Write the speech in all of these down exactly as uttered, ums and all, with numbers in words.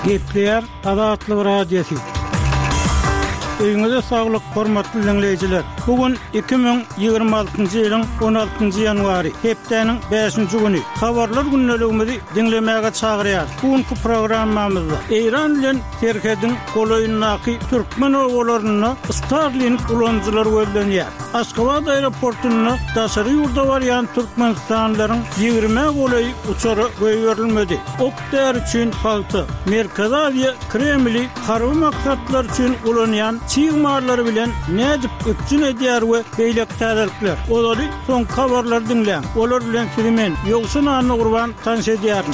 Gepler Adatlı Radyosu. Öňüňizde saglyk, hormatly dinleýijiler. Bugün iki bin ýygrima altyncy ýylyň on altyncy ýanwary, hepdeniň beşinji güni. Habarlar günneligimizi dinlemäge çagyrýar. Bugünkü programmamyzda Eýran bilen Türkiýanyň golaýyndaky türkmen owalaryna Starlink ulanjylar gözlenýär. Aşgabat aeroportuna daşary ýurda barýan türkmenstanlaryň ýygrima golaýy uçary goýberilmedi. Oktar üçin palty, Merkez Aziýa Kremli harby maksatlar üçin ulanýan çiğmarları bilen nädip öpçün edýär we beýlek täzelikler. Olary soň habarlar dinleň. Olar bilen sirimen ýogşun anyny gurban tanşedýärin.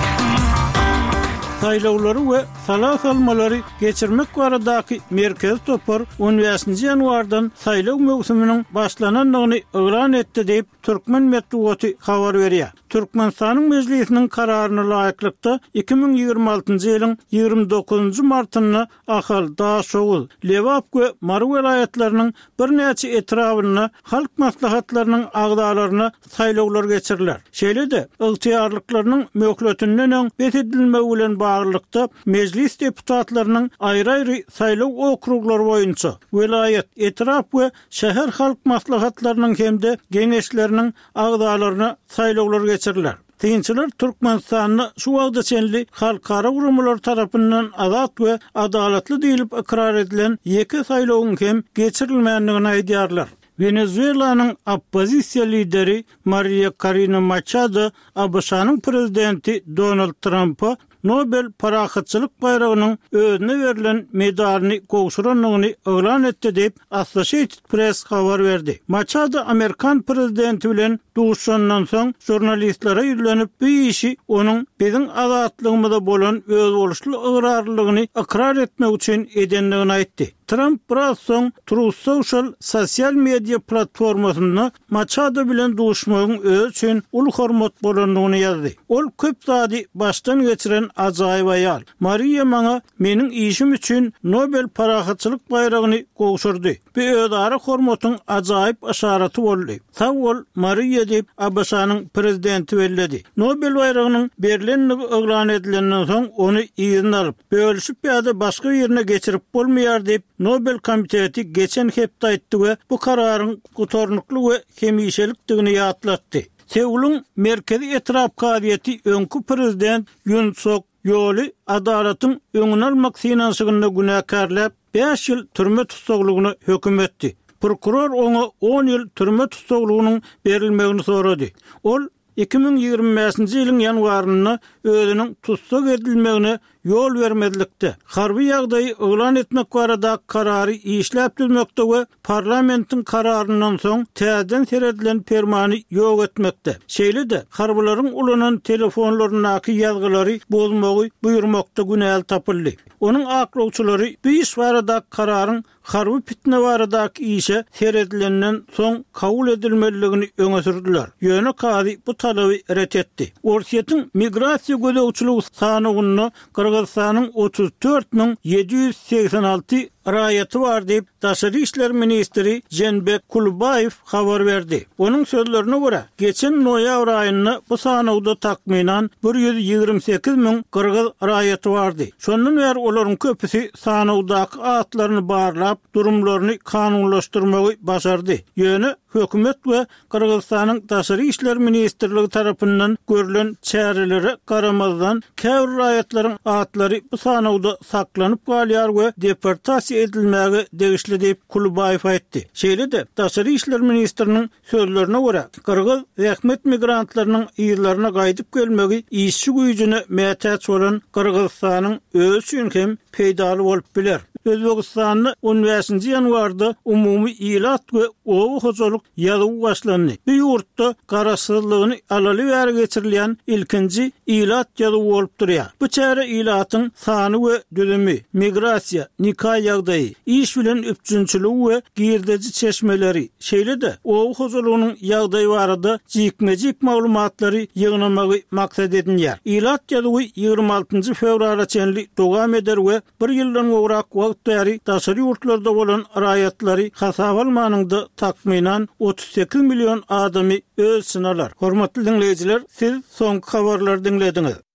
Saýlawlary we sala salmalary geçirmek baradaky merkez topar on beşinji ýanwardan saýlaw mewsüminiň başlananlygyny öwran etdi diýip Türkmen Medeniýeti habar berýär. Türkmenistanyň meclisiniň kararyna laýyklykda iki bin ýygrima altyncy ýylyň ýygrima dokuzunjy martyna Ahal, Daşoğul, Lewap we Mary welaýatlarynyň bir näçe etrawyna halk maslahatlarynyň agdalaryna saýlawlar geçiriler. Şeýle-de ygtyýarlyklarynyň möhletiniň betedilmegi bilen baglykda meclis deputatlarynyň aýry-aýry saýlaw okruglary boýunça welaýat, etraf we şäher halk maslahatlarynyň hemde geňeşleriniň agdalaryna saýlawlar geçiriler. Tynçylar Türkmenistanyny şu wagda çenli halkara gurumlar tarapyndan azat we adalatly diýilip ikrar edilen ýeki saýlawyň hem geçirilmänligini aýdýarlar. Venezuelanyň oppozisiýa lideri Maria Corina Machado A B Ş'nyň prezidenti Donald Trump'a Nobel parahatçylyk bayragynyň özüne berilen medalyny gowşuranlygyny öwran etdi diýip Associated Press habar berdi. Machado Amerikan prezidenti bilen duşandan soň jurnalistlere ýüzlenip bu işi onuň biziň azatlygymyzda bolan öz boluşly ıgrarlygyny ikrar etmek üçin edenligini aýtdy. Trump biraz soň Truth Social sosial media platformasyna Machado bilen duşmagyň öz üçin ul hormat bolanlygyny ýazdy. Ol köp zady başdan geçiren ajaýyp aýal. Maria maňa meniň işim üçin Nobel parahatçylyk bayragyny gowşurdy. Bu özara hormatyň ajaýyp aşaraty boldy. Sag bol Maria diýip A B Ş'nyň prezidenti belledi. Nobel bayragynyň berilenligi öwran edilenden soň ony ýygyna alyp, bölüşip ýa-da başga ýerine geçirip bolmaýar diýip Nobel komiteti geçen hepde aýtdy we bu kararyň gutornukly we hemişelikdigini ýatlatdy. Seul'un merkezi etraf kadiyeti önkü prezident Yoon Suk Yeol'i adalatyň öňüne almak finansygyna günäkärläp beş ýyl türme tutsaglygyny höküm etdi. Prokuror ona on ýyl türme tutsaglygynyň berilmegini sorady. Ol iki bin ýygrima beşinji ýylyň ýanwaryna özüniň tutsag edilmegine yol vermedilikde. Harbi ýagdaýy öwran etmek barada karary işläp durmakda we parlamentin kararyndan soň täzeden seredilen fermany ýok etmekde. Şeýle-de harbylaryň ulanan telefonlarynaky ýazgylary bozmagy buýurmakda günäl tapyldy. Onuň aklawçylary bu iş barada kararyň harby pitne baradaky işe seredilenden soň kabul edilmeligini öňe sürdüler. Ýöne kady bu talaby ret etdi. Orsiýetiň migrasiýa gözegçiligi sanygyny Kırgızstanyň otuz dört bin yedi yüz seksen alty raýaty bar diýip Daşary işler ministri Jenbek Kulbayev habar berdi. Onuň sözlerine görä, geçen noýabr aýynda bu sanawda takminan bir yüz ýygrima sekiz bin kırgız raýaty bardy. Şondan beri olaryň köpüsi sanawdaky atlaryny barlap, durumlaryny kanunlaşdyrmagy başardy. Ýöne hökümet we Kırgızstanyň Daşary işler ministrligi tarapyndan görülen çärelere garamazdan käwr raýatlaryň atlary bu sanawda saklanyp galýar we deportasiýa edilmäge degişli diýip Kulbayew aýtdy. Şeýle-de Daşary işler ministriniň sözlerine görä, Kırgız rehmet migrantlarynyň ýyllaryna gaýdyp gelmegi işçi güýjüne mätäç bolan Kırgızstanyň öz üçin hem peýdaly bolup biler. Özbekistanyň on beşinji ýanwarda umumy ilat we owa hojalyk ýaly başlandy. Bu ýurtda garaşsyzlygyny alaly bäri geçirilýän ilkinji ilat ýaly bolup durýar. Bu çäre ilatyň sany we düzümi, migrasiýa, nikah ýagdaýy, iş bilen öpçünçilik we girdeji çeşmeleri, şeýle-de owa hojalygynyň ýagdaýy barada jikmejik maglumatlary ýygnamagy maksat edilýär. Ilat ýaly ýygrima altyncy fevralara çenli dowam eder we bir ýyldan gowrak wagtary daşary ýurtlarda bolan raýatlary hasap almanyňda takminan otuz sekiz milyon adamy öz synalar. Hormatly dinleýijiler, siz soňky habarlary dinlediňiz.